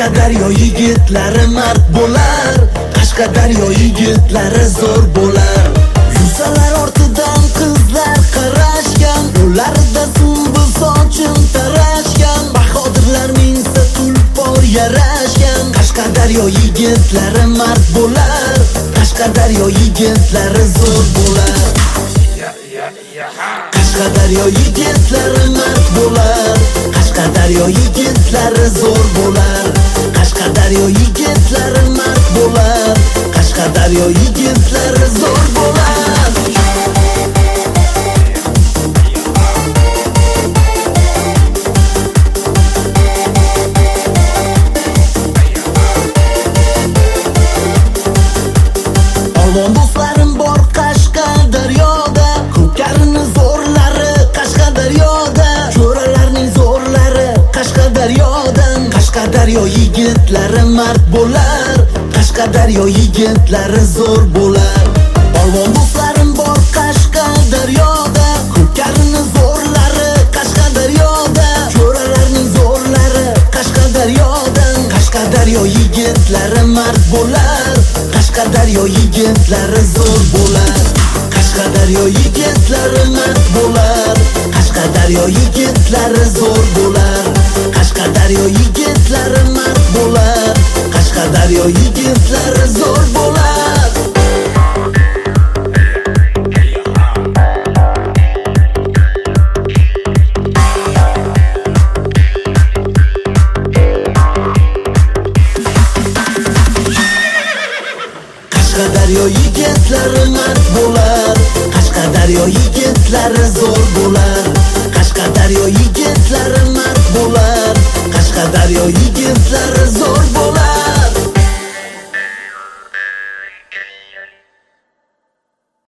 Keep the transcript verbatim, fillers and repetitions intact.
Qashqadaryo yigitlari mard bo'lar, Qashqadaryo yigitlari zo'r bo'lar. Yuzalar ortidan qizlar qarashgan, ularda sumbul sochim tarashgan, bahodirlar mingsa tulpor yarashgan. Qashqadaryo yigitlari mard bo'lar, Qashqadaryo yigitlari zo'r bo'lar. Qashqadaryo yigitlari mard bo'lar, Qashqadaryo yigitlari zo'r bo'lar. Qashqadaryo yigitlari mard bo'lar, Qashqadaryo yigitlari zo'r bo'lar. Avon do'stlarim bor Qashqadaryoda, ko'pkarini zo'rlari Qashqadaryoda, jo'ralarning zo'rlari Qashqadaryodan. Qashqadaryo yigitlari mard bo'lar, Qashqadaryo yigitlari zo'r bo'lar. Avon do'stlarim bor Qashqadaryoda, ko'pkarini zo'rlari Qashqadaryoda, jo'ralarning zo'rlari Qashqadaryodan. Qashqadaryo yigitlari mard bo'lar, Qashqadaryo yigitlari zo'r bo'lar. Qashqadaryo yigitlari mard bo'lar, Qashqadaryo yigitlari zo'r bo'lar. Qashqadaryo yigitlari mard bo'lar, Qashqadaryo yigitlari zo'r bo'lar. Qashqadaryo yigitlari mard bo'lar, Qashqadaryo yigitlari zo'r bo'lar.